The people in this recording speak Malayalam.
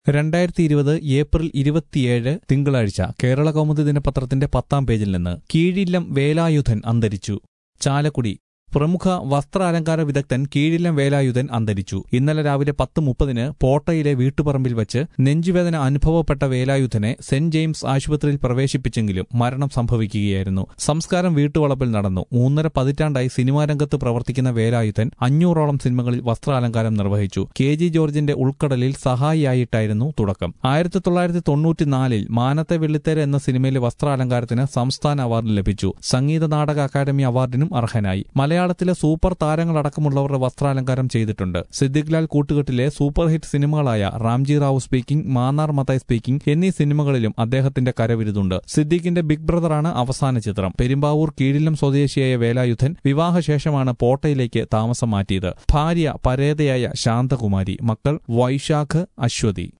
2020 ഏപ്രിൽ 27 തിങ്കളാഴ്ച കേരള കൗമുദി ദിനപത്രത്തിന്റെ 10-ാം പേജിൽ നിന്ന് കീഴില്ലം വേലായുധൻ അന്തരിച്ചു. ചാലക്കുടി പ്രമുഖ വസ്ത്രാലങ്കാര വിദഗ്ധൻ കീഴില്ലം വേലായുധൻ അന്തരിച്ചു. ഇന്നലെ രാവിലെ 10:30 പോട്ടയിലെ വീട്ടുപറമ്പിൽ വച്ച് നെഞ്ചുവേദന അനുഭവപ്പെട്ട വേലായുധനെ സെന്റ് ജെയിംസ് ആശുപത്രിയിൽ പ്രവേശിപ്പിച്ചെങ്കിലും മരണം സംഭവിക്കുകയായിരുന്നു. സംസ്കാരം വീട്ടുവളപ്പിൽ നടന്നു. 3.5 പതിറ്റാണ്ടായി സിനിമാരംഗത്ത് പ്രവർത്തിക്കുന്ന വേലായുധൻ 500ഓളം സിനിമകളിൽ വസ്ത്രാലങ്കാരം നിർവഹിച്ചു. KG ജോർജിന്റെ ഉൾക്കടലിൽ സഹായിയായിട്ടായിരുന്നു തുടക്കം. 1994 മാനത്തെ വെള്ളിത്തേര എന്ന സിനിമയിലെ വസ്ത്രാലങ്കാരത്തിന് സംസ്ഥാന അവാർഡ് ലഭിച്ചു. സംഗീത നാടക അക്കാദമി അവാർഡിനും അർഹനായി. മലയാളത്തിലെ സൂപ്പർ താരങ്ങളടക്കമുള്ളവരുടെ വസ്ത്രാലങ്കാരം ചെയ്തിട്ടുണ്ട്. സിദ്ദിഖ് ലാൽ കൂട്ടുകെട്ടിലെ സൂപ്പർ ഹിറ്റ് സിനിമകളായ റാംജി റാവു സ്പീക്കിംഗ്, മാന്നാർ മത്തായി സ്പീക്കിംഗ് എന്നീ സിനിമകളിലും അദ്ദേഹത്തിന്റെ കരവിരുതുണ്ട്. സിദ്ദിഖിന്റെ ബിഗ് ബ്രദറാണ് അവസാന ചിത്രം. പെരുമ്പാവൂർ കീഴില്ലം സ്വദേശിയായ വേലായുധൻ വിവാഹശേഷമാണ് പോട്ടയിലേക്ക് താമസം മാറ്റിയത്. ഭാര്യ പരേതയായ ശാന്തകുമാരി, മക്കൾ വൈശാഖ്, അശ്വതി.